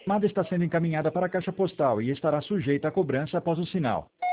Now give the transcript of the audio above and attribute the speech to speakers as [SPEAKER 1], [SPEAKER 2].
[SPEAKER 1] chamada está sendo encaminhada para a caixa postal e estará sujeita a cobrança após o sinal.